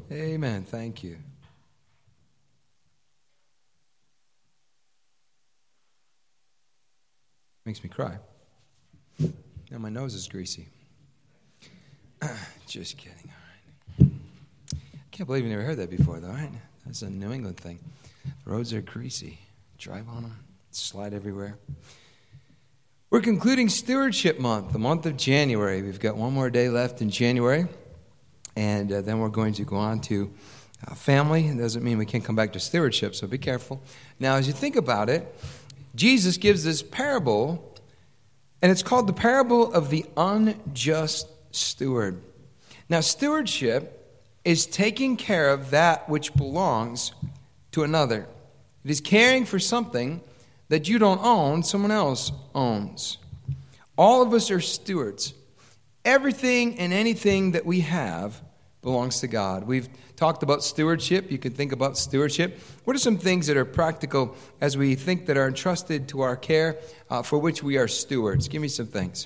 Amen. Thank you. Makes me cry. Now my nose is greasy. Just kidding. All right. I can't believe you never heard that before, though, right? That's a New England thing. The roads are greasy. Drive on them. Slide everywhere. We're concluding Stewardship Month, the month of January. We've got one more day left in January, and then we're going to go on to family. It doesn't mean we can't come back to stewardship, so be careful. Now, as you think about it, Jesus gives this parable, and it's called the parable of the unjust steward. Now, stewardship is taking care of that which belongs to another. It is caring for something that you don't own, someone else owns. All of us are stewards. Everything and anything that we have belongs to God. We've talked about stewardship. You can think about stewardship. What are some things that are practical as we think that are entrusted to our care for which we are stewards? Give me some things.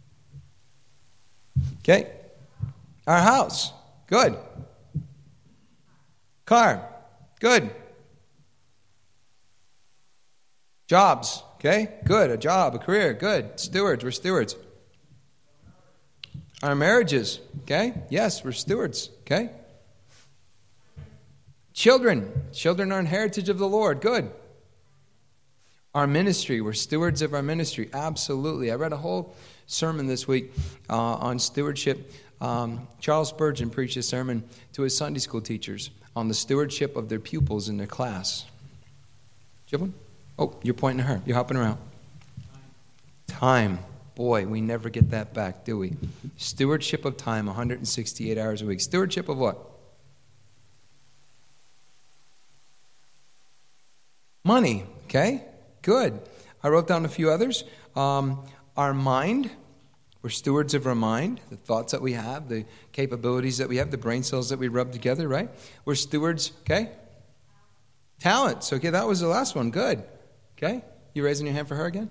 Okay. Our house. Good. Car. Good. Jobs. Okay. Good. A job, a career. Good. Stewards. We're stewards. Our marriages. Okay. Yes, we're stewards. Okay. Children. Children are an heritage of the Lord. Good. Our ministry. We're stewards of our ministry. Absolutely. I read a whole sermon this week on stewardship. Charles Spurgeon preached a sermon to his Sunday school teachers on the stewardship of their pupils in their class. Do you have one? Oh, you're pointing at her. You're hopping around. Time. Boy, we never get that back, do we? Stewardship of time, 168 hours a week. Stewardship of what? Money. Okay, good. I wrote down a few others. Our mind. We're stewards of our mind, the thoughts that we have, the capabilities that we have, the brain cells that we rub together, right? We're stewards, okay? Talents. Okay, that was the last one. Good. Okay. You raising your hand for her again?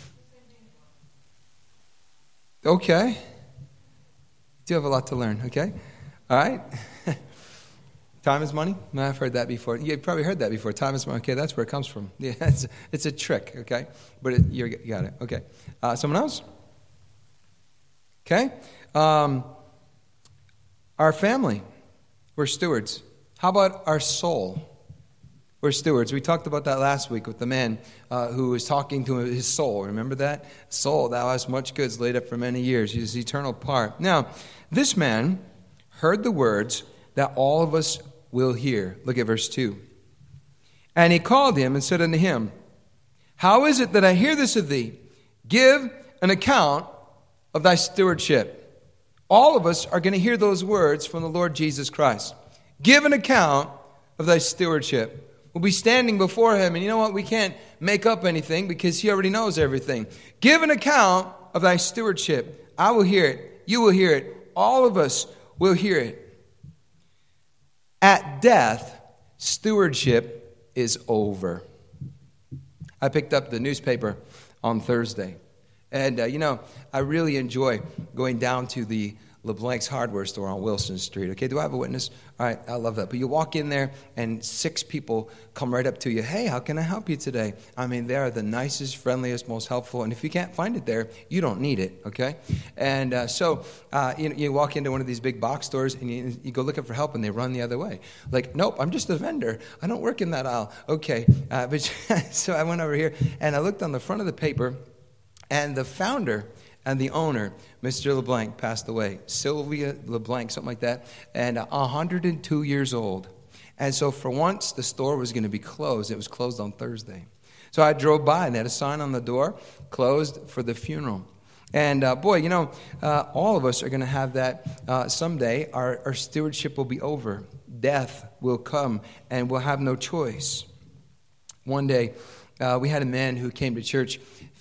Okay. Do have a lot to learn, okay? All right. Time is money? No, I've heard that before. You've probably heard that before. Time is money. Okay, that's where it comes from. Yeah, it's a trick, okay? But you got it. Okay. Someone else? Okay. Our family. We're stewards. How about our soul? We're stewards. We talked about that last week with the man who was talking to his soul. Remember that? Soul, thou hast much goods laid up for many years. His eternal part. Now, this man heard the words that all of us will hear. Look at verse 2. And he called him and said unto him, How is it that I hear this of thee? Give an account of thy stewardship. All of us are going to hear those words from the Lord Jesus Christ. Give an account of thy stewardship. We'll be standing before him, and you know what? We can't make up anything because he already knows everything. Give an account of thy stewardship. I will hear it. You will hear it. All of us will hear it. At death, stewardship is over. I picked up the newspaper on Thursday. And, I really enjoy going down to the LeBlanc's hardware store on Wilson Street. Okay, do I have a witness? All right, I love that. But you walk in there, and 6 people come right up to you. Hey, how can I help you today? I mean, they are the nicest, friendliest, most helpful. And if you can't find it there, you don't need it, okay? And so you walk into one of these big box stores, and you go looking for help, and they run the other way. Like, nope, I'm just a vendor. I don't work in that aisle. Okay, so I went over here, and I looked on the front of the paper, and the founder and the owner, Mr. LeBlanc, passed away. Sylvia LeBlanc, something like that, and 102 years old. And so for once, the store was going to be closed. It was closed on Thursday. So I drove by, and they had a sign on the door, closed for the funeral. And all of us are going to have that someday. Our stewardship will be over. Death will come, and we'll have no choice. One day, we had a man who came to church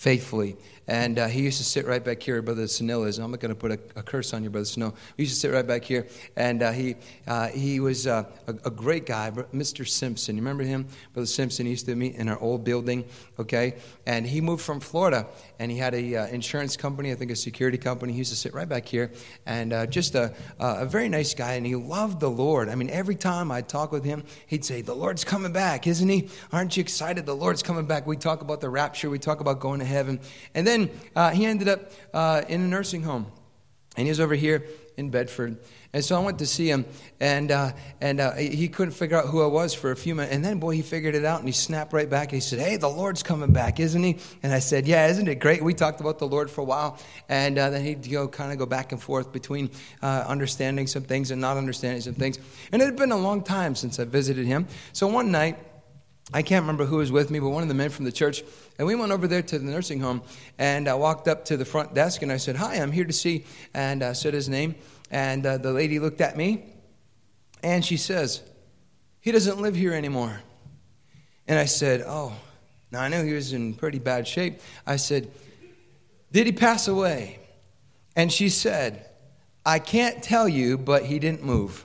faithfully. And he used to sit right back here, Brother Snell is. I'm not going to put a curse on you, Brother Snell. He used to sit right back here. And he was a great guy, Mr. Simpson. You remember him? Brother Simpson used to meet in our old building, okay? And he moved from Florida, and he had a insurance company, I think a security company. He used to sit right back here. And just a very nice guy, and he loved the Lord. I mean, every time I'd talk with him, he'd say, the Lord's coming back, isn't he? Aren't you excited? The Lord's coming back. We talk about the rapture. We talk about going to heaven. And then he ended up in a nursing home, and he was over here in Bedford. And so I went to see him, and he couldn't figure out who I was for a few minutes. And then, boy, he figured it out, and he snapped right back. And he said, hey, the Lord's coming back, isn't he? And I said, yeah, isn't it great? We talked about the Lord for a while, and then he'd kind of go back and forth between understanding some things and not understanding some things. And it had been a long time since I visited him. So one night, I can't remember who was with me, but one of the men from the church, and we went over there to the nursing home, and I walked up to the front desk, and I said, hi, I'm here to see, and I said his name, and the lady looked at me, and she says, he doesn't live here anymore. And I said, oh, now I knew he was in pretty bad shape. I said, did he pass away? And she said, I can't tell you, but he didn't move.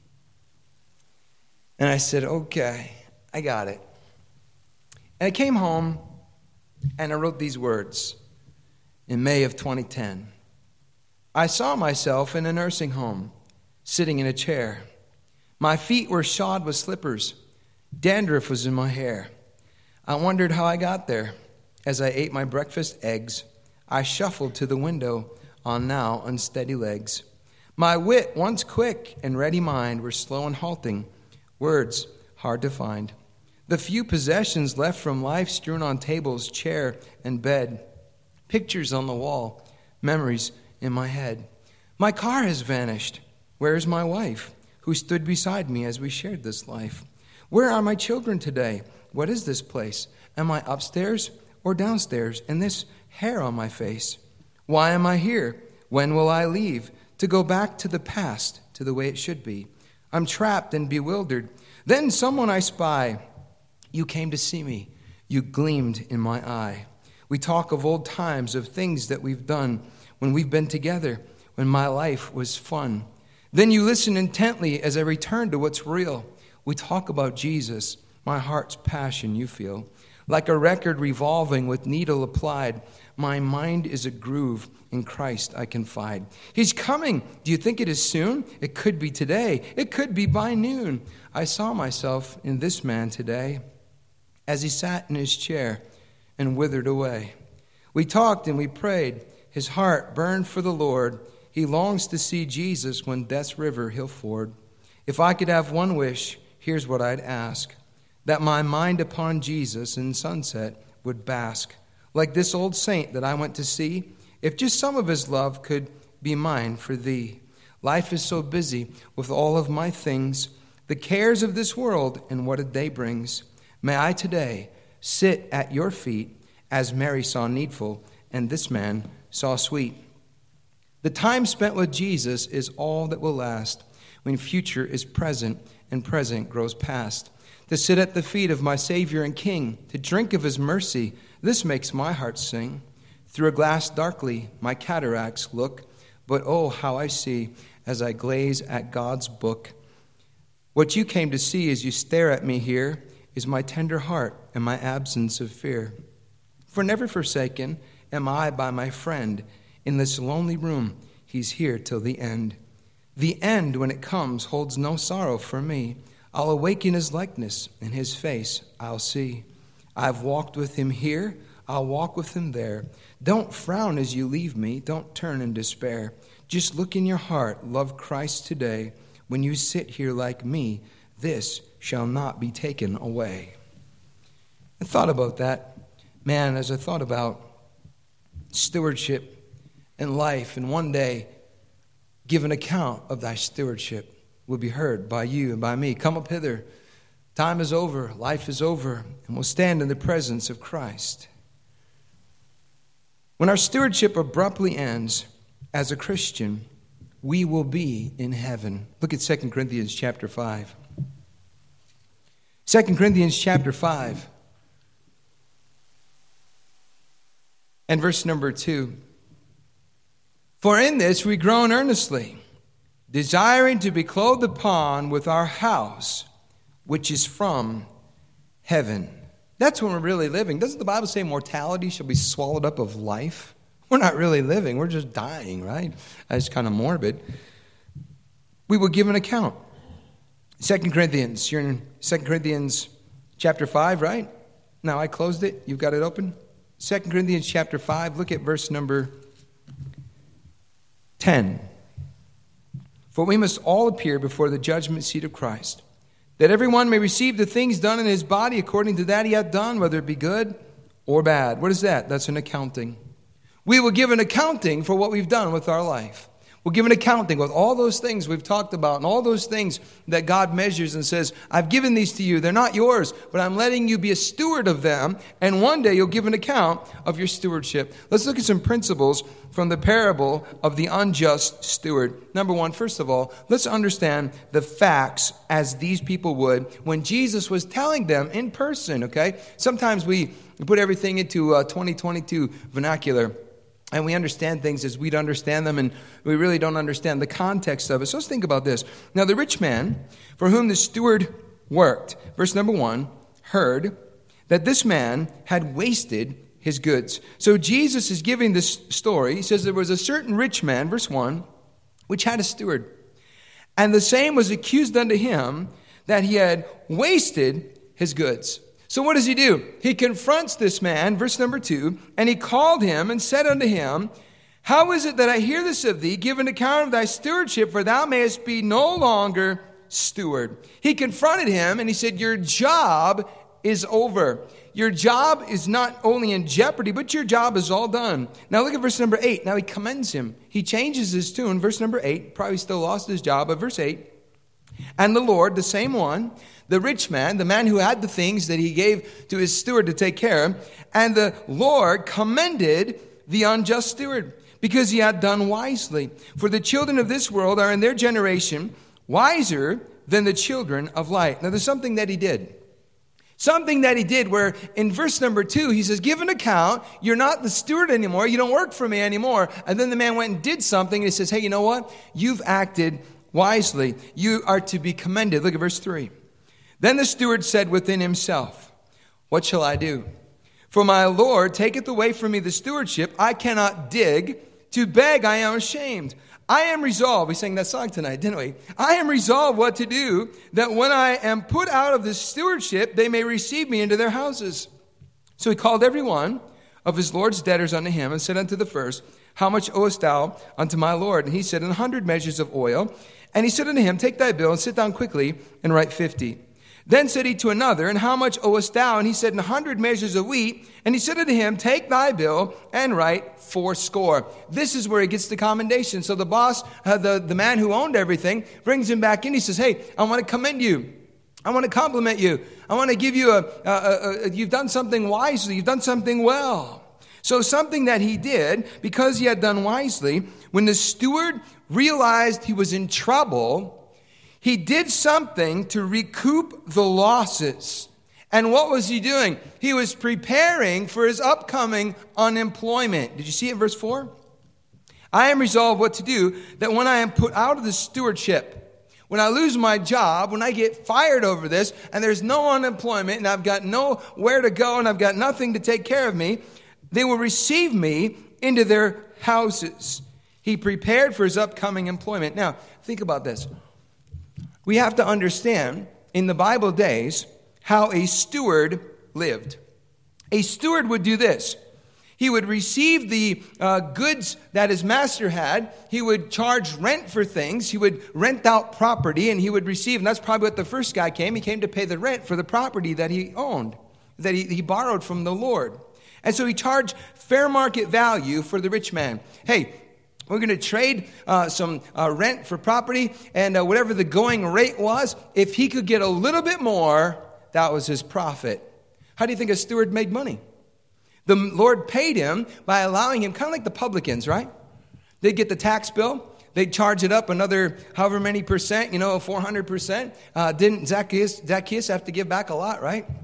And I said, okay, I got it. And I came home, and I wrote these words in May of 2010. I saw myself in a nursing home, sitting in a chair. My feet were shod with slippers. Dandruff was in my hair. I wondered how I got there. As I ate my breakfast eggs, I shuffled to the window on now unsteady legs. My wit, once quick and ready mind, were slow and halting, words hard to find. The few possessions left from life strewn on tables, chair, and bed. Pictures on the wall, memories in my head. My car has vanished. Where is my wife, who stood beside me as we shared this life? Where are my children today? What is this place? Am I upstairs or downstairs? And this hair on my face? Why am I here? When will I leave? To go back to the past, to the way it should be. I'm trapped and bewildered. Then someone I spy. You came to see me. You gleamed in my eye. We talk of old times, of things that we've done when we've been together, when my life was fun. Then you listen intently as I return to what's real. We talk about Jesus, my heart's passion you feel. Like a record revolving with needle applied, my mind is a groove, in Christ I confide. He's coming. Do you think it is soon? It could be today. It could be by noon. I saw myself in this man today, as he sat in his chair and withered away. We talked and we prayed. His heart burned for the Lord. He longs to see Jesus when death's river he'll ford. If I could have one wish, here's what I'd ask. That my mind upon Jesus in sunset would bask. Like this old saint that I went to see, if just some of his love could be mine for thee. Life is so busy with all of my things, the cares of this world and what a day brings. May I today sit at your feet as Mary saw needful and this man saw sweet. The time spent with Jesus is all that will last when future is present and present grows past. To sit at the feet of my Savior and King, to drink of his mercy, this makes my heart sing. Through a glass darkly my cataracts look, but oh, how I see as I glaze at God's book. What you came to see as you stare at me here is my tender heart and my absence of fear. For never forsaken am I by my friend. In this lonely room, he's here till the end. The end, when it comes, holds no sorrow for me. I'll awaken his likeness, and his face I'll see. I've walked with him here, I'll walk with him there. Don't frown as you leave me, don't turn in despair. Just look in your heart, love Christ today. When you sit here like me, this shall not be taken away. I thought about that, man, as I thought about stewardship and life, and one day give an account of thy stewardship will be heard by you and by me. Come up hither. Time is over, life is over, and we'll stand in the presence of Christ. When our stewardship abruptly ends as a Christian, we will be in heaven. Look at 2 Corinthians chapter 5. 2 Corinthians chapter 5. And verse number 2. For in this we groan earnestly, desiring to be clothed upon with our house, which is from heaven. That's when we're really living. Doesn't the Bible say mortality shall be swallowed up of life? We're not really living. We're just dying, right? That's kind of morbid. We will give an account. 2 Corinthians. You're in 2 Corinthians chapter 5, right? Now, I closed it. You've got it open. 2 Corinthians chapter 5. Look at verse number 10. For we must all appear before the judgment seat of Christ, that everyone may receive the things done in his body according to that he hath done, whether it be good or bad. What is that? That's an accounting. We will give an accounting for what we've done with our life. We'll give an accounting with all those things we've talked about and all those things that God measures and says, I've given these to you. They're not yours, but I'm letting you be a steward of them. And one day you'll give an account of your stewardship. Let's look at some principles from the parable of the unjust steward. Number one, first of all, let's understand the facts as these people would when Jesus was telling them in person, okay? Sometimes we put everything into 2022 vernacular. And we understand things as we'd understand them, and we really don't understand the context of it. So let's think about this. Now, the rich man for whom the steward worked, verse number 1, heard that this man had wasted his goods. So Jesus is giving this story. He says there was a certain rich man, verse 1, which had a steward. And the same was accused unto him that he had wasted his goods. So what does he do? He confronts this man, verse number 2, and he called him and said unto him, How is it that I hear this of thee? Give an account of thy stewardship, for thou mayest be no longer steward. He confronted him and he said, Your job is over. Your job is not only in jeopardy, but your job is all done. Now look at verse number 8. Now he commends him. He changes his tune. Verse number 8, probably still lost his job, but verse 8. And the Lord, the same one, the rich man, the man who had the things that he gave to his steward to take care of, and the Lord commended the unjust steward because he had done wisely. For the children of this world are in their generation wiser than the children of light. Now there's something that he did. Something that he did where in verse number 2, he says, give an account. You're not the steward anymore. You don't work for me anymore. And then the man went and did something. And he says, hey, you know what? You've acted wisely. You are to be commended. Look at verse 3. Then the steward said within himself, what shall I do? For my Lord taketh away from me the stewardship. I cannot dig. To beg I am ashamed. I am resolved. We sang that song tonight, didn't we? I am resolved what to do, that when I am put out of this stewardship, they may receive me into their houses. So he called every one of his Lord's debtors unto him, and said unto the first, How much owest thou unto my Lord? And he said, 100 measures of oil. And he said unto him, Take thy bill, and sit down quickly, and write 50. Then said he to another, And how much owest thou? And he said, 100 measures of wheat. And he said unto him, Take thy bill, and write 80. This is where he gets the commendation. So the boss, the man who owned everything, brings him back in. He says, Hey, I want to commend you. I want to compliment you. I want to give you you've done something wisely. You've done something well. So something that he did, because he had done wisely, when the steward realized he was in trouble, he did something to recoup the losses. And what was he doing? He was preparing for his upcoming unemployment. Did you see it in verse 4? I am resolved what to do, that when I am put out of the stewardship, when I lose my job, when I get fired over this, and there's no unemployment, and I've got nowhere to go, and I've got nothing to take care of me, they will receive me into their houses. He prepared for his upcoming employment. Now, think about this. We have to understand, in the Bible days, how a steward lived. A steward would do this. He would receive the goods that his master had. He would charge rent for things. He would rent out property, and he would receive, and that's probably what the first guy came. He came to pay the rent for the property that he owned, that he borrowed from the Lord. And so he charged fair market value for the rich man. Hey, we're going to trade some rent for property, and whatever the going rate was, if he could get a little bit more, that was his profit. How do you think a steward made money? The Lord paid him by allowing him, kind of like the publicans, right? They'd get the tax bill. They'd charge it up another however many percent, 400%. Didn't Zacchaeus have to give back a lot, right?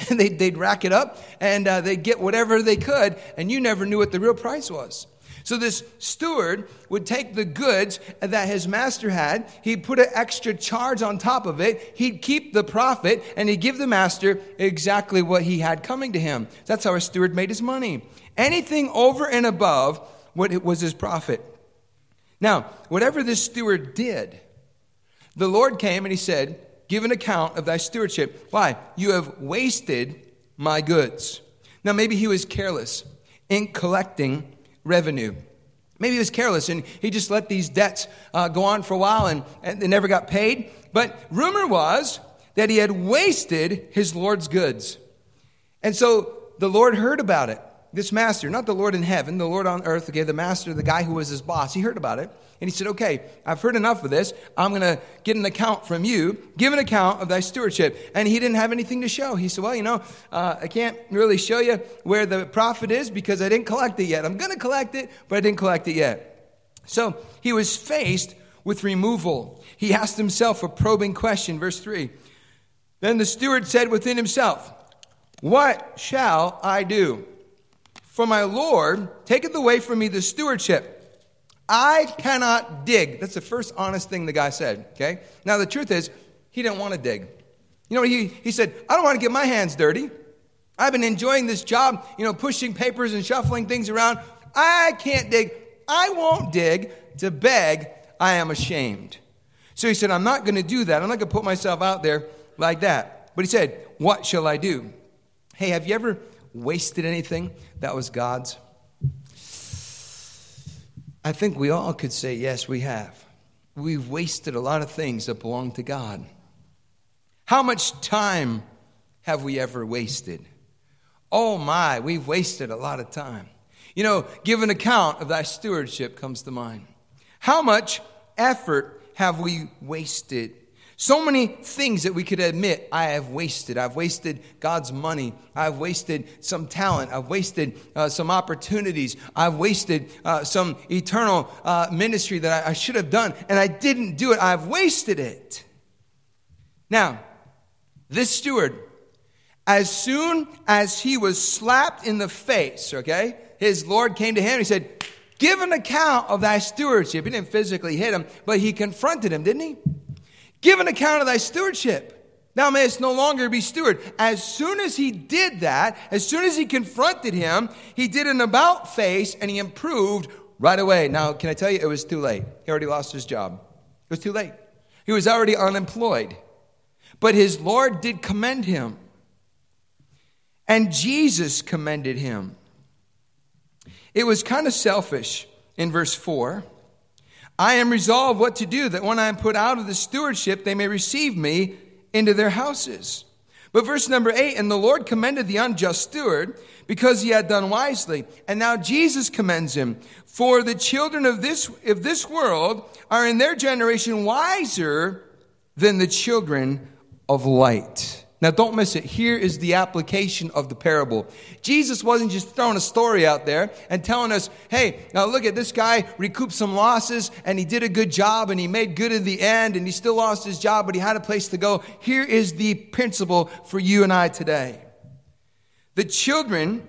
And they'd rack it up, and they'd get whatever they could, and you never knew what the real price was. So this steward would take the goods that his master had, he'd put an extra charge on top of it, he'd keep the profit, and he'd give the master exactly what he had coming to him. That's how a steward made his money. Anything over and above what it was his profit. Now, whatever this steward did, the Lord came and he said, give an account of thy stewardship. Why? You have wasted my goods. Now, maybe he was careless in collecting revenue. Maybe he was careless and he just let these debts go on for a while and they never got paid. But rumor was that he had wasted his Lord's goods. And so the Lord heard about it. This master, not the Lord in heaven, the Lord on earth, okay, the master, the guy who was his boss, he heard about it. And he said, okay, I've heard enough of this. I'm going to get an account from you. Give an account of thy stewardship. And he didn't have anything to show. He said, well, I can't really show you where the profit is because I didn't collect it yet. I'm going to collect it, but I didn't collect it yet. So he was faced with removal. He asked himself a probing question, verse 3. Then the steward said within himself, what shall I do? For my Lord taketh away from me the stewardship. I cannot dig. That's the first honest thing the guy said, okay? Now, the truth is, he didn't want to dig. You know, he said, I don't want to get my hands dirty. I've been enjoying this job, pushing papers and shuffling things around. I can't dig. I won't dig to beg. I am ashamed. So he said, I'm not going to do that. I'm not going to put myself out there like that. But he said, what shall I do? Hey, have you ever wasted anything that was God's? I think we all could say, yes, we have. We've wasted a lot of things that belong to God. How much time have we ever wasted? Oh my, we've wasted a lot of time. Give an account of thy stewardship comes to mind. How much effort have we wasted? So many things that we could admit I have wasted. I've wasted God's money. I've wasted some talent. I've wasted some opportunities. I've wasted some eternal ministry that I should have done, and I didn't do it. I've wasted it. Now, this steward, as soon as he was slapped in the face, okay, his Lord came to him and he said, give an account of thy stewardship. He didn't physically hit him, but he confronted him, didn't he? Give an account of thy stewardship. Thou mayest no longer be steward. As soon as he did that, as soon as he confronted him, he did an about face and he improved right away. Now, can I tell you, it was too late. He already lost his job. It was too late. He was already unemployed. But his Lord did commend him. And Jesus commended him. It was kind of selfish in verse 4. I am resolved what to do, that when I am put out of the stewardship, they may receive me into their houses. But verse number 8, and the Lord commended the unjust steward because he had done wisely. And now Jesus commends him. For the children of this world are in their generation wiser than the children of light. Now, don't miss it. Here is the application of the parable. Jesus wasn't just throwing a story out there and telling us, hey, now look at this guy recouped some losses and he did a good job and he made good in the end and he still lost his job, but he had a place to go. Here is the principle for you and I today. The children,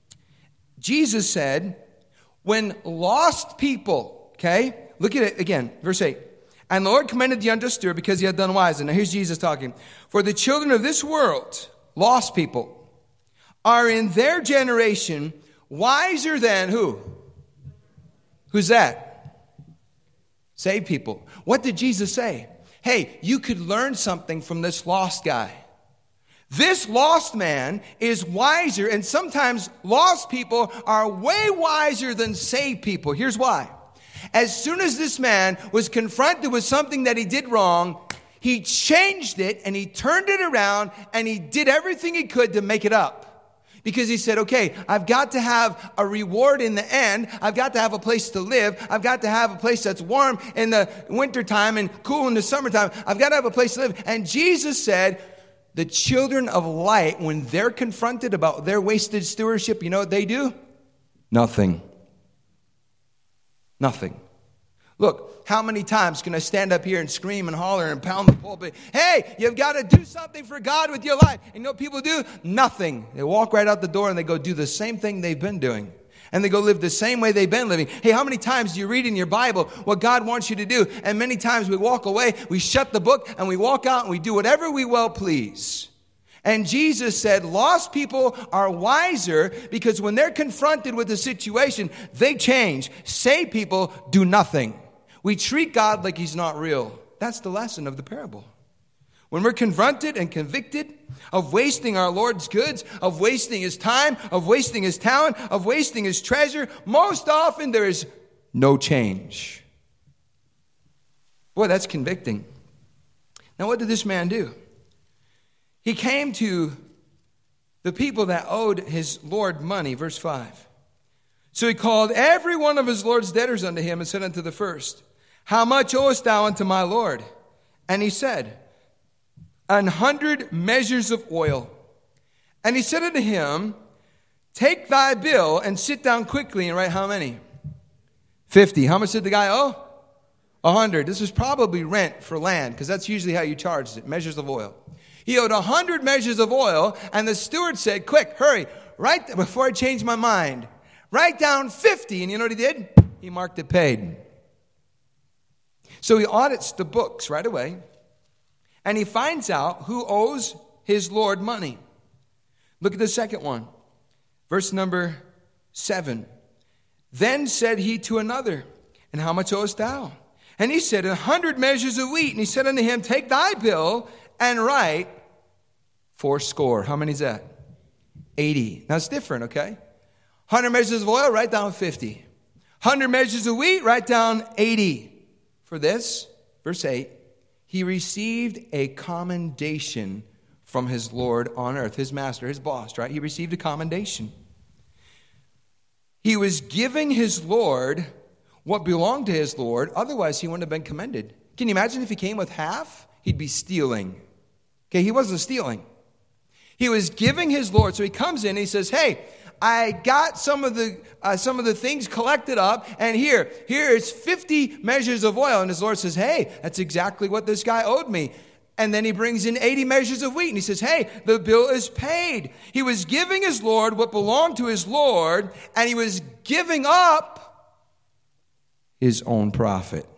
Jesus said, when lost people, okay, look at it again, verse 8. And the Lord commended the unjust steward because he had done wisely. Now here's Jesus talking. For the children of this world, lost people, are in their generation wiser than who? Who's that? Saved people. What did Jesus say? Hey, you could learn something from this lost guy. This lost man is wiser, and sometimes lost people are way wiser than saved people. Here's why. As soon as this man was confronted with something that he did wrong, he changed it and he turned it around and he did everything he could to make it up. Because he said, okay, I've got to have a reward in the end. I've got to have a place to live. I've got to have a place that's warm in the wintertime and cool in the summertime. I've got to have a place to live. And Jesus said, the children of light, when they're confronted about their wasted stewardship, you know what they do? Nothing. Nothing. Look, how many times can I stand up here and scream and holler and pound the pulpit? Hey, you've got to do something for God with your life. And you know what people do? Nothing. They walk right out the door and they go do the same thing they've been doing. And they go live the same way they've been living. Hey, how many times do you read in your Bible what God wants you to do? And many times we walk away, we shut the book, and we walk out and we do whatever we well please. And Jesus said, lost people are wiser because when they're confronted with a situation, they change. Saved people do nothing. We treat God like he's not real. That's the lesson of the parable. When we're confronted and convicted of wasting our Lord's goods, of wasting his time, of wasting his talent, of wasting his treasure, most often there is no change. Boy, that's convicting. Now, what did this man do? He came to the people that owed his Lord money, verse 5. So he called every one of his Lord's debtors unto him and said unto the first, How much owest thou unto my Lord? And he said, 100 measures of oil. And he said unto him, Take thy bill and sit down quickly and write how many? 50. How much did the guy owe? 100. This was probably rent for land, because that's usually how you charge it, measures of oil. He owed 100 measures of oil, and the steward said, Quick, hurry, before I change my mind, write down 50. And you know what he did? He marked it paid. So he audits the books right away, and he finds out who owes his Lord money. Look at the second one. Verse number 7. Then said he to another, And how much owest thou? And he said, 100 measures of wheat. And he said unto him, Take thy bill and write 80. How many is that? 80. Now it's different, okay? 100 measures of oil, write down 50. 100 measures of wheat, write down 80. For this, verse 8, he received a commendation from his Lord on earth, his master, his boss, right? He received a commendation. He was giving his Lord what belonged to his Lord, otherwise he wouldn't have been commended. Can you imagine if he came with half? He'd be stealing. Okay, he wasn't stealing. He was giving his Lord. So he comes in and he says, Hey, I got some of the things collected up, and here is 50 measures of oil. And his Lord says, Hey, that's exactly what this guy owed me. And then he brings in 80 measures of wheat, and he says, Hey, the bill is paid. He was giving his Lord what belonged to his Lord, and he was giving up his own profit.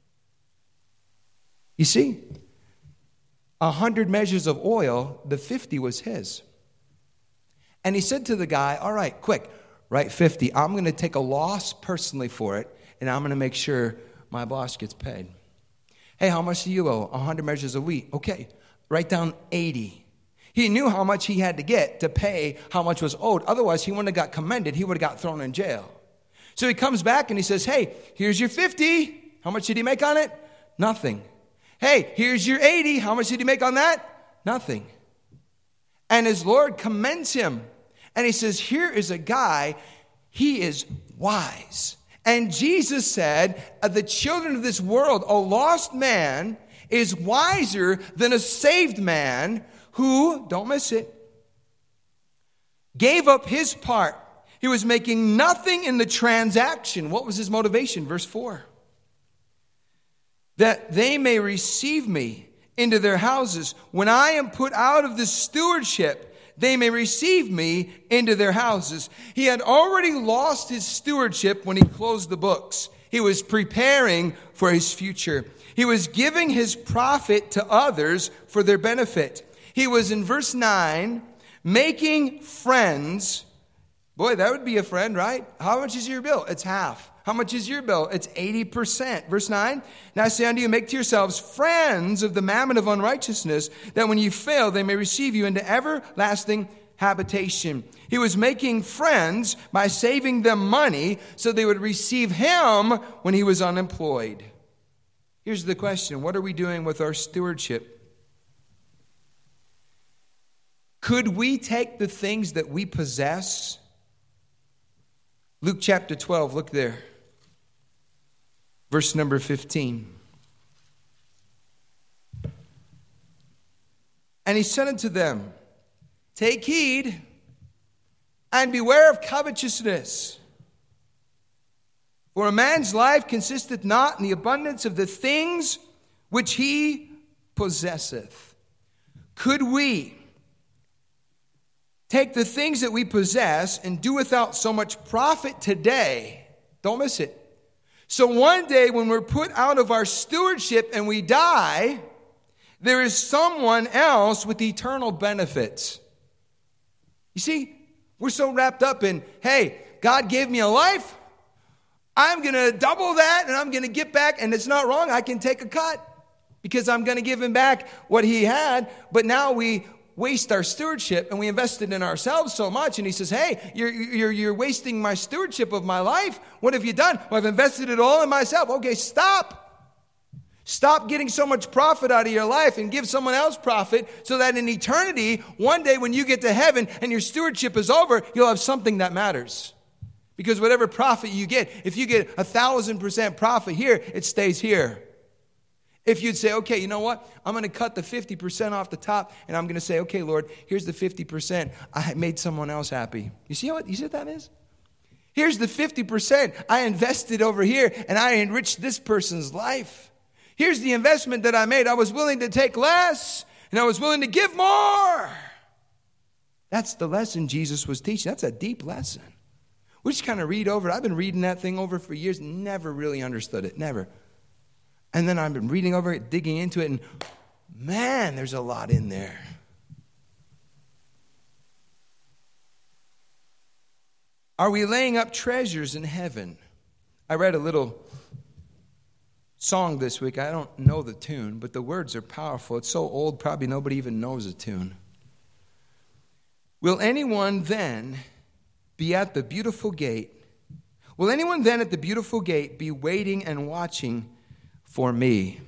You see, 100 measures of oil, the 50 was his. And he said to the guy, All right, quick, write 50. I'm going to take a loss personally for it, and I'm going to make sure my boss gets paid. Hey, how much do you owe? 100 measures of wheat. Okay, write down 80. He knew how much he had to get to pay how much was owed. Otherwise, he wouldn't have got commended. He would have got thrown in jail. So he comes back and he says, Hey, here's your 50. How much did he make on it? Nothing. Hey, here's your 80. How much did he make on that? Nothing. And his Lord commends him. And he says, Here is a guy, he is wise. And Jesus said, the children of this world, a lost man is wiser than a saved man who, don't miss it, gave up his part. He was making nothing in the transaction. What was his motivation? Verse 4. That they may receive me into their houses. When I am put out of the stewardship, they may receive me into their houses. He had already lost his stewardship when he closed the books. He was preparing for his future. He was giving his profit to others for their benefit. He was, in verse 9, making friends. Boy, that would be a friend, right? How much is your bill? It's half. How much is your bill? It's 80%. Verse 9, Now I say unto you, make to yourselves friends of the mammon of unrighteousness, that when you fail, they may receive you into everlasting habitation. He was making friends by saving them money so they would receive him when he was unemployed. Here's the question. What are we doing with our stewardship? Could we take the things that we possess? Luke chapter 12, look there. Verse number 15. And he said unto them, Take heed and beware of covetousness. For a man's life consisteth not in the abundance of the things which he possesseth. Could we take the things that we possess and do without so much profit today? Don't miss it. So one day when we're put out of our stewardship and we die, there is someone else with eternal benefits. You see, we're so wrapped up in, hey, God gave me a life. I'm going to double that and I'm going to get back. And it's not wrong. I can take a cut because I'm going to give him back what he had. But now we waste our stewardship and we invested in ourselves so much. And he says, hey, you're wasting my stewardship of my life. What have you done? Well, I've invested it all in myself. Okay, stop. Stop getting so much profit out of your life and give someone else profit so that in eternity, one day when you get to heaven and your stewardship is over, you'll have something that matters. Because whatever profit you get, if you get 1,000% profit here, it stays here. If you'd say, okay, you know what? I'm going to cut the 50% off the top and I'm going to say, okay, Lord, here's the 50%. I made someone else happy. You see what that is? Here's the 50% I invested over here and I enriched this person's life. Here's the investment that I made. I was willing to take less, and I was willing to give more. That's the lesson Jesus was teaching. That's a deep lesson. We just kind of read over it. I've been reading that thing over for years, never really understood it, never. And then I've been reading over it, digging into it, and man, there's a lot in there. Are we laying up treasures in heaven? I read a little song this week. I don't know the tune, but the words are powerful. It's so old, probably nobody even knows the tune. Will anyone then be at the beautiful gate? Will anyone then at the beautiful gate be waiting and watching for me?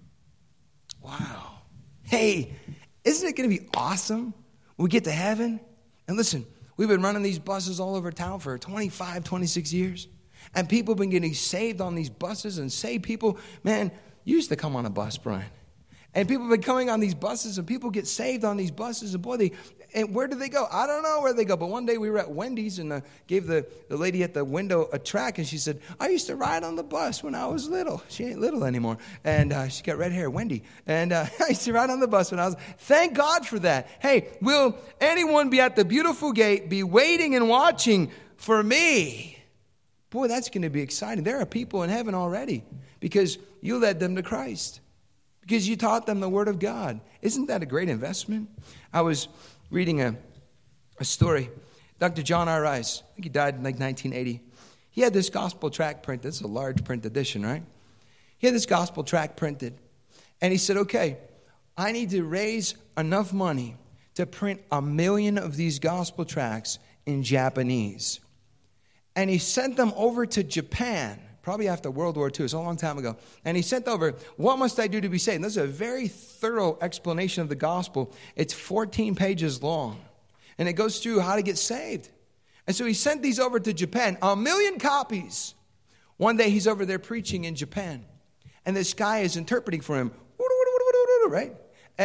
Wow. Hey, isn't it going to be awesome when we get to heaven? And listen, we've been running these buses all over town for 25, 26 years. And people have been getting saved on these buses and saved people. Man, you used to come on a bus, Brian. And people have been coming on these buses and people get saved on these buses. And boy, and where do they go? I don't know where they go. But one day we were at Wendy's and gave the lady at the window a track. And she said, I used to ride on the bus when I was little. She ain't little anymore. And she got red hair, Wendy. And I used to ride on the bus when I was, thank God for that. Hey, will anyone be at the beautiful gate, be waiting and watching for me? Boy, that's going to be exciting. There are people in heaven already because you led them to Christ, because you taught them the Word of God. Isn't that a great investment? I was reading a story. Dr. John R. Rice, I think he died in like 1980. He had this gospel tract printed. It's a large print edition, right? He had this gospel tract printed. And he said, okay, I need to raise enough money to print 1 million of these gospel tracts in Japanese. And he sent them over to Japan, probably after World War II. It's a long time ago. And he sent over, what must I do to be saved? And this is a very thorough explanation of the gospel. It's 14 pages long. And it goes through how to get saved. And so he sent these over to Japan, 1 million copies. One day he's over there preaching in Japan. And this guy is interpreting for him, right?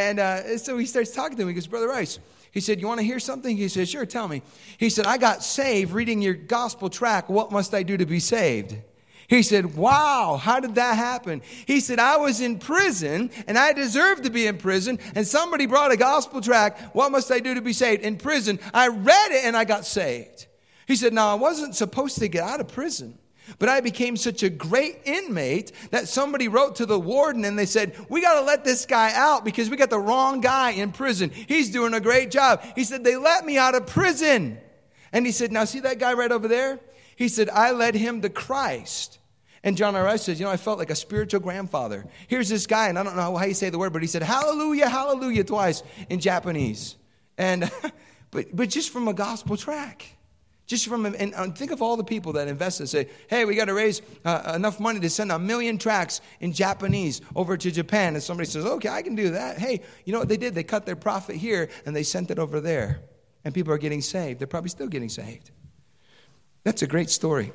And so he starts talking to him. He goes, Brother Rice. He said, you want to hear something? He said, sure, tell me. He said, I got saved reading your gospel tract. What must I do to be saved? He said, wow, how did that happen? He said, I was in prison and I deserved to be in prison. And somebody brought a gospel tract. What must I do to be saved? In prison. I read it and I got saved. He said, now I wasn't supposed to get out of prison. But I became such a great inmate that somebody wrote to the warden and they said, we got to let this guy out because we got the wrong guy in prison. He's doing a great job. He said, they let me out of prison. And he said, now see that guy right over there? He said, I led him to Christ. And John R. Rice says, I felt like a spiritual grandfather. Here's this guy, and I don't know how you say the word, but he said, hallelujah, hallelujah twice in Japanese. And but just from a gospel tract. Just from, and think of all the people that invest and say, hey, we got to raise enough money to send 1 million tracts in Japanese over to Japan. And somebody says, okay, I can do that. Hey, you know what they did? They cut their profit here and they sent it over there. And people are getting saved. They're probably still getting saved. That's a great story.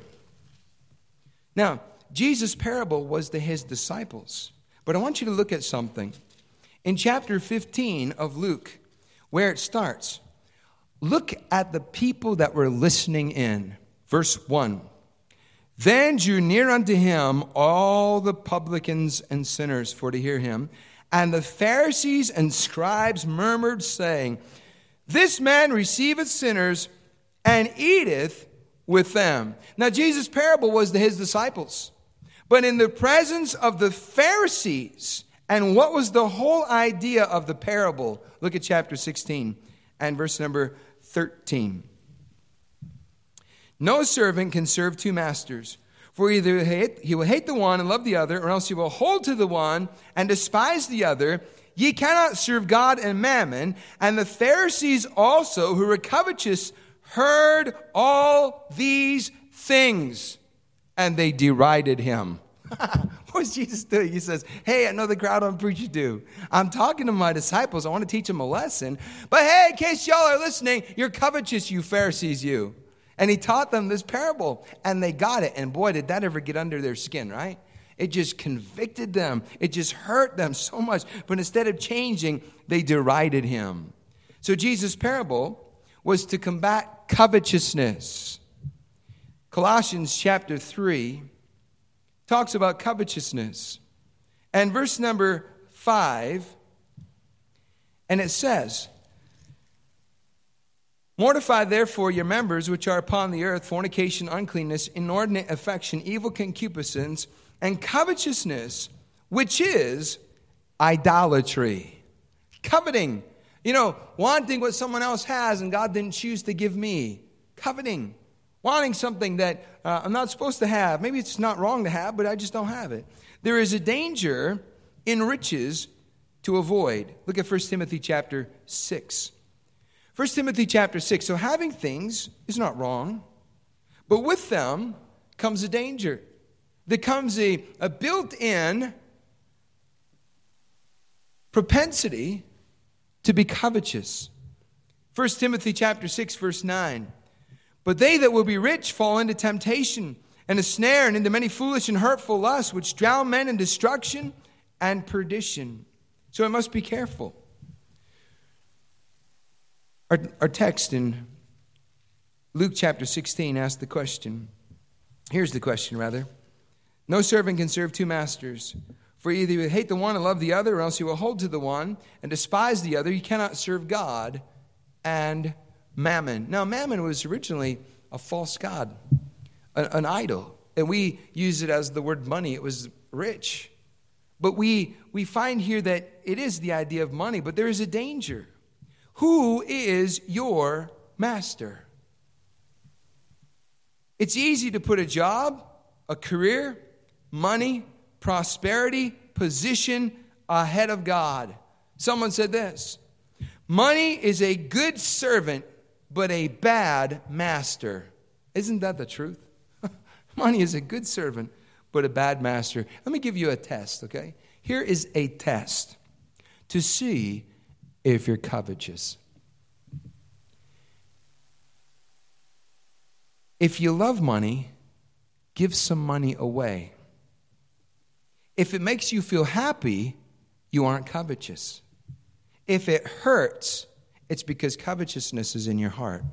Now, Jesus' parable was to his disciples. But I want you to look at something. In chapter 15 of Luke, where it starts, look at the people that were listening in. Verse 1. Then drew near unto him all the publicans and sinners for to hear him. And the Pharisees and scribes murmured, saying, This man receiveth sinners and eateth with them. Now Jesus' parable was to his disciples. But in the presence of the Pharisees, and what was the whole idea of the parable? Look at chapter 16 and verse number 13. No servant can serve two masters, for either he will hate the one and love the other, or else he will hold to the one and despise the other. Ye cannot serve God and mammon. And the Pharisees also, who were covetous, heard all these things, and they derided him. What was Jesus doing? He says, hey, I know the crowd I'm preaching to. I'm talking to my disciples. I want to teach them a lesson. But hey, in case y'all are listening, you're covetous, you Pharisees, you. And he taught them this parable, and they got it. And boy, did that ever get under their skin, right? It just convicted them. It just hurt them so much. But instead of changing, they derided him. So Jesus' parable was to combat covetousness. Colossians chapter 3 talks about covetousness. And verse number 5, and it says, Mortify therefore your members which are upon the earth, fornication, uncleanness, inordinate affection, evil concupiscence, and covetousness, which is idolatry. Coveting. Wanting what someone else has and God didn't choose to give me. Coveting. Wanting something that I'm not supposed to have. Maybe it's not wrong to have, but I just don't have it. There is a danger in riches to avoid. Look at 1 Timothy chapter 6. 1 Timothy chapter 6. So having things is not wrong, but with them comes a danger. There comes a built-in propensity to be covetous. 1 Timothy chapter 6, verse 9. But they that will be rich fall into temptation and a snare and into many foolish and hurtful lusts, which drown men in destruction and perdition. So I must be careful. Our text in Luke chapter 16 asks the question. Here's the question, rather. No servant can serve two masters. For either you will hate the one and love the other, or else you will hold to the one and despise the other. You cannot serve God and mammon. Now, mammon was originally a false god, an idol. And we use it as the word money. It was rich. But we find here that it is the idea of money, but there is a danger. Who is your master? It's easy to put a job, a career, money, prosperity, position ahead of God. Someone said this: money is a good servant, but a bad master. Isn't that the truth? Money is a good servant, but a bad master. Let me give you a test, okay? Here is a test to see if you're covetous. If you love money, give some money away. If it makes you feel happy, you aren't covetous. If it hurts, it's because covetousness is in your heart.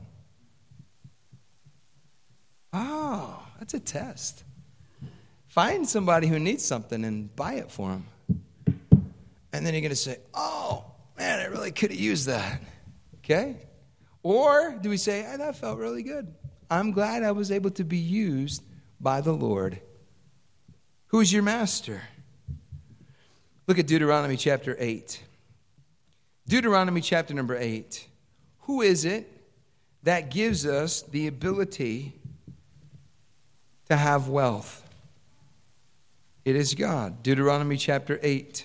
Oh, that's a test. Find somebody who needs something and buy it for them. And then you're going to say, oh, man, I really could have used that. Okay? Or do we say, that felt really good. I'm glad I was able to be used by the Lord. Who's your master? Look at Deuteronomy chapter 8. Deuteronomy chapter number 8. Who is it that gives us the ability to have wealth? It is God. Deuteronomy chapter 8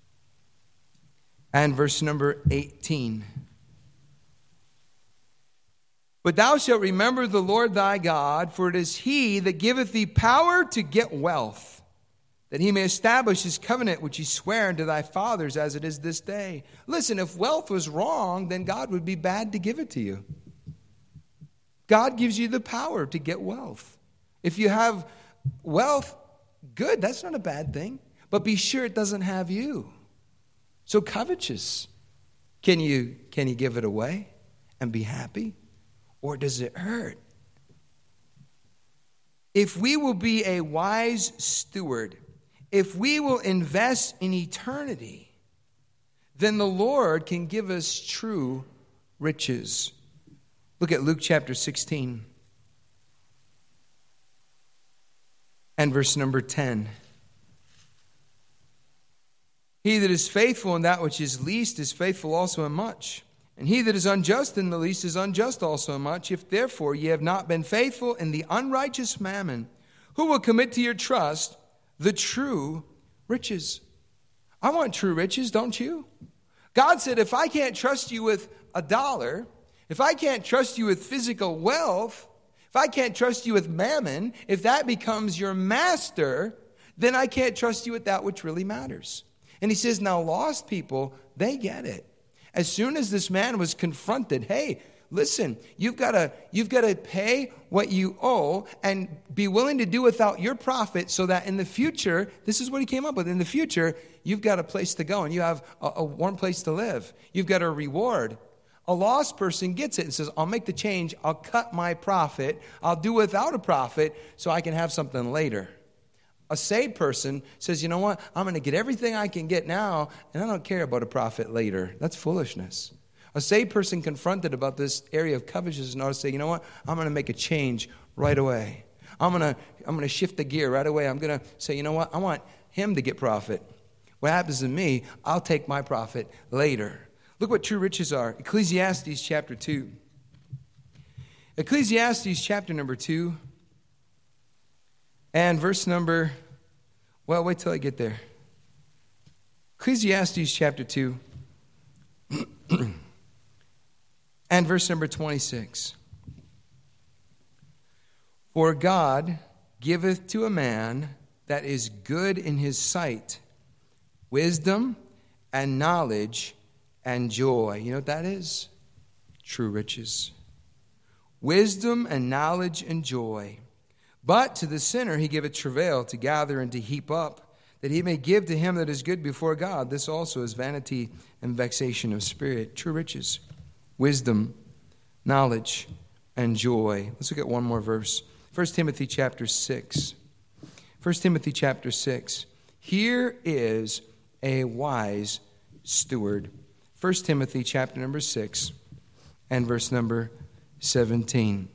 and verse number 18. But thou shalt remember the Lord thy God, for it is he that giveth thee power to get wealth, that he may establish his covenant which he sware unto thy fathers as it is this day. Listen, if wealth was wrong, then God would be bad to give it to you. God gives you the power to get wealth. If you have wealth, good, that's not a bad thing. But be sure it doesn't have you. So covetous. Can you give it away and be happy? Or does it hurt? if we will be a wise steward, if we will invest in eternity, then the Lord can give us true riches. Look at Luke chapter 16 and verse number 10. He that is faithful in that which is least is faithful also in much. And he that is unjust in the least is unjust also in much. If therefore ye have not been faithful in the unrighteous mammon, who will commit to your trust the true riches? I want true riches, don't you? God said, if I can't trust you with $1, if I can't trust you with physical wealth, if I can't trust you with mammon, if that becomes your master, then I can't trust you with that which really matters. And he says, now lost people, they get it. As soon as this man was confronted, hey, listen, you've got to pay what you owe and be willing to do without your profit so that in the future, this is what he came up with, in the future, you've got a place to go and you have a warm place to live. You've got a reward. A lost person gets it and says, I'll make the change, I'll cut my profit, I'll do without a profit so I can have something later. A saved person says, you know what, I'm going to get everything I can get now, and I don't care about a profit later. That's foolishness. A saved person confronted about this area of covetousness ought to say, you know what, I'm going to make a change right away. I'm going to shift the gear right away. I'm going to say, you know what, I want him to get profit. What happens to me, I'll take my profit later. Look what true riches are. Ecclesiastes chapter 2. Ecclesiastes chapter number 2. And verse number, well, wait till I get there. Ecclesiastes chapter 2 and verse number 26. For God giveth to a man that is good in his sight wisdom and knowledge and joy. You know what that is? True riches. Wisdom and knowledge and joy. But to the sinner he giveth travail to gather and to heap up, that he may give to him that is good before God. This also is vanity and vexation of spirit. True riches, wisdom, knowledge, and joy. Let's look at one more verse. 1 Timothy chapter 6. 1 Timothy chapter 6. Here is a wise steward. 1 Timothy chapter number 6 and verse number 17.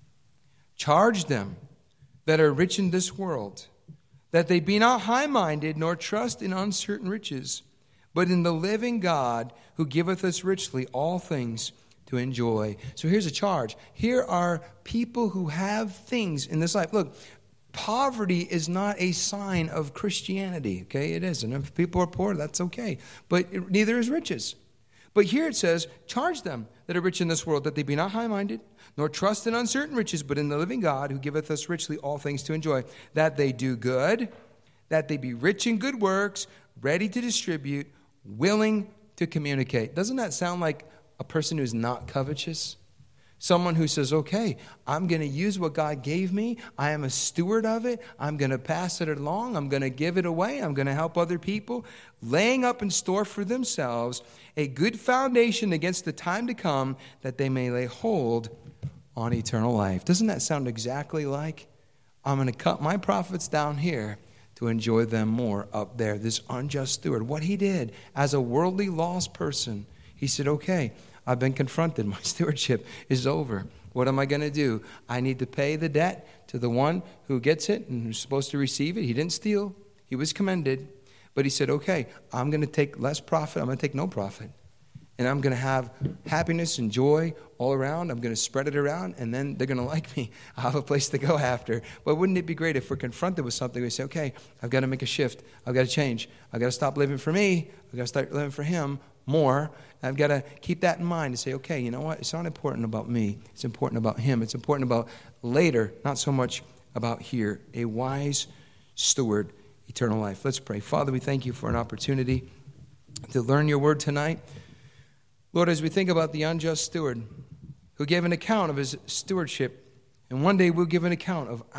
Charge them that are rich in this world, that they be not high-minded, nor trust in uncertain riches, but in the living God, who giveth us richly all things to enjoy. So here's a charge. Here are people who have things in this life. Look, poverty is not a sign of Christianity, okay? It isn't. If people are poor, that's okay. But neither is riches. But here it says, charge them that are rich in this world, that they be not high-minded, nor trust in uncertain riches, but in the living God, who giveth us richly all things to enjoy, that they do good, that they be rich in good works, ready to distribute, willing to communicate. Doesn't that sound like a person who's not covetous? Someone who says, okay, I'm going to use what God gave me. I am a steward of it. I'm going to pass it along. I'm going to give it away. I'm going to help other people, laying up in store for themselves a good foundation against the time to come, that they may lay hold on eternal life. Doesn't that sound exactly like, I'm going to cut my profits down here to enjoy them more up there? This unjust steward, what he did as a worldly lost person, he said, okay, I've been confronted. My stewardship is over. What am I going to do? I need to pay the debt to the one who gets it and who's supposed to receive it. He didn't steal. He was commended. But he said, okay, I'm going to take less profit. I'm going to take no profit. And I'm going to have happiness and joy all around. I'm going to spread it around, and then they're going to like me. I'll have a place to go after. But wouldn't it be great if we're confronted with something, we say, okay, I've got to make a shift. I've got to change. I've got to stop living for me. I've got to start living for him more. I've got to keep that in mind and say, okay, you know what? It's not important about me. It's important about him. It's important about later, not so much about here. A wise steward, eternal life. Let's pray. Father, we thank you for an opportunity to learn your word tonight. Lord, as we think about the unjust steward who gave an account of his stewardship, and one day we'll give an account of